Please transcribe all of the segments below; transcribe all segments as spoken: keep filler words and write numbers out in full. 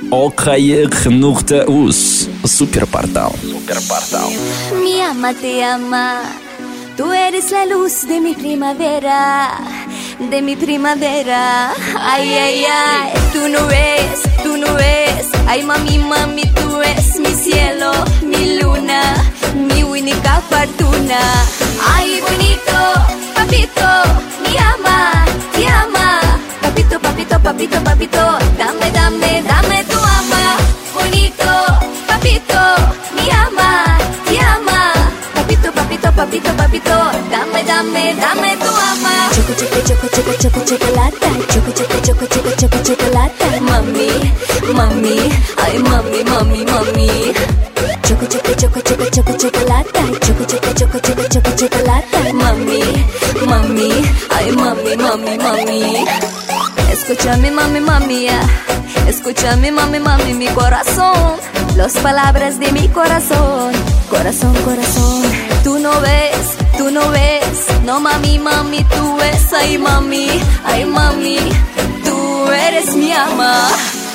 Okayık nokta uz Superportal. Superportal. Mi alma te ama, tú eres la luz de mi primavera, de mi primavera. Ay, ay, ay, tú no ves, tú no ves. Ay, mami, mami, tú eres mi cielo, mi luna, mi única fortuna. Ay, bonito, papito, mi ama, te ama. Papito, papito, papito, papito, dame, dame, dame tu ama. Bonito, papito, mi ama, te ama. Papito, papito, papito, papito, dame, dame, dame tu ama. Choco, choco, choco, choco, choco, chocolate. Choco, choco, choco, choco, choco, chocolate. Mami, mami, ay, mami, mami, mami. Choco, choco, choco, choco, choco, chocolate. Choco, choco, choco, choco, choco, chocolate. Mami, mami, ay, mami, mami, mami. Escúchame, mami, mami, yeah. Escúchame, mami, mami, mi corazón. Las palabras de mi corazón. Corazón, corazón. Tú no ves, tú no ves. No, mami, mami, tú ves. Ay, mami, ay, mami, tú eres mi ama.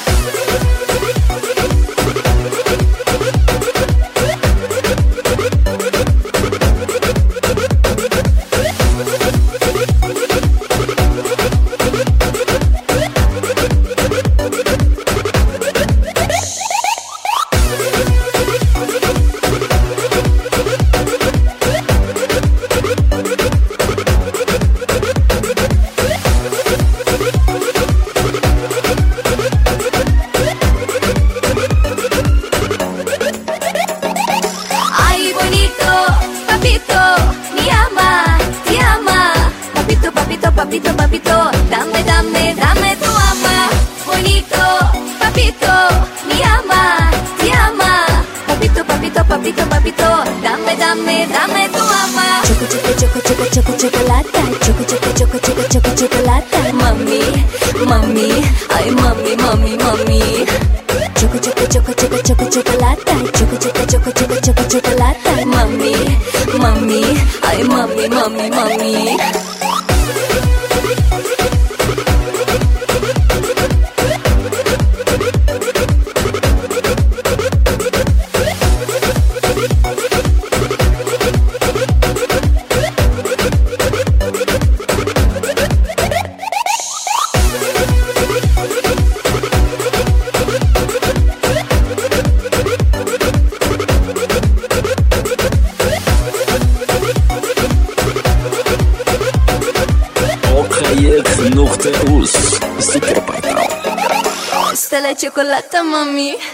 Papito, papito, dame, dame, dame tu ama. Bonito, papito, mi ama, te ama. Papito, papito, papito, papito, dame, dame, dame tu ama. Choco, choco, choco, choco, choco, chocolate. Choco, choco, choco, choco, choco, chocolate. Mami, mami, ay, mami, mami, mami. Choco, choco, choco, choco, choco, chocolate. Choco, choco, choco, choco, choco, chocolate. Mami, mami, ay, mami, mami, mami. Okayık nokta uz Superportal. Esta la chocolate, mami.